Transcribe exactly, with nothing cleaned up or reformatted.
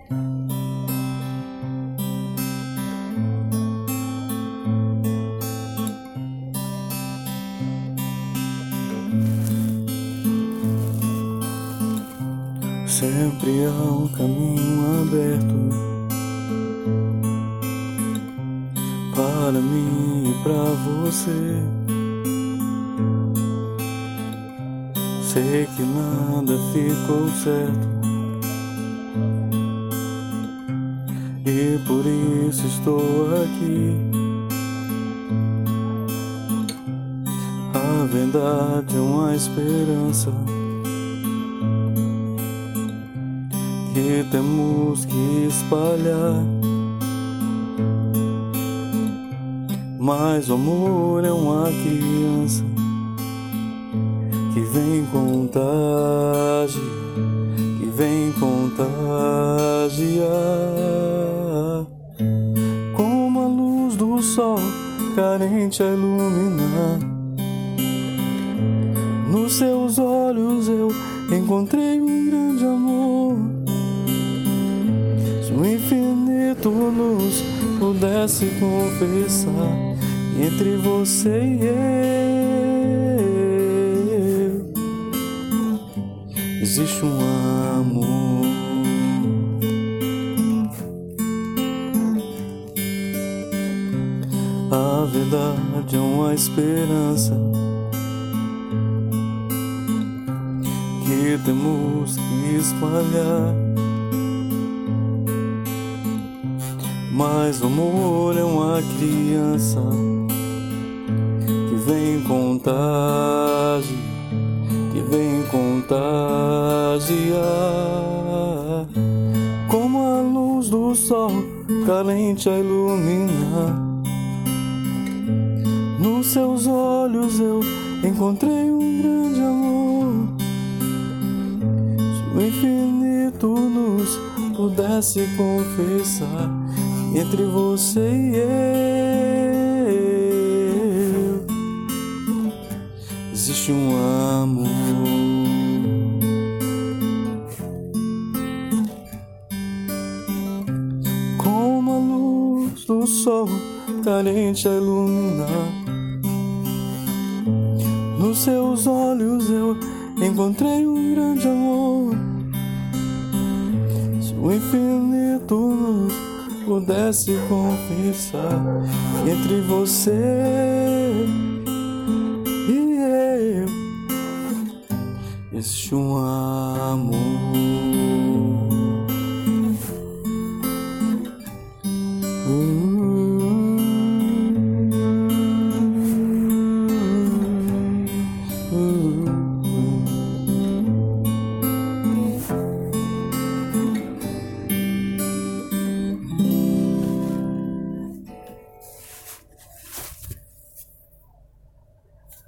Sempre há um caminho aberto para mim e pra você. Sei que nada ficou certo e por isso estou aqui. A verdade é uma esperança que temos que espalhar, mas o amor é uma criança que vem contagiar, que vem contagiar, como a luz do sol carente a iluminar. Nos seus olhos eu encontrei um grande amor. Se o infinito nos pudesse confessar, entre você e eu existe um amor. A verdade é uma esperança que temos que espalhar, mas o amor é uma criança que vem contagiar, que vem contagiar, como a luz do sol carente a iluminar. Nos seus olhos eu encontrei um grande amor. Se o infinito nos pudesse confessar, entre você e eu existe um amor. Como a luz do sol carente a iluminar. Nos seus olhos eu encontrei um grande amor. Se o infinito nos pudesse confessar, entre você e eu existe um amor.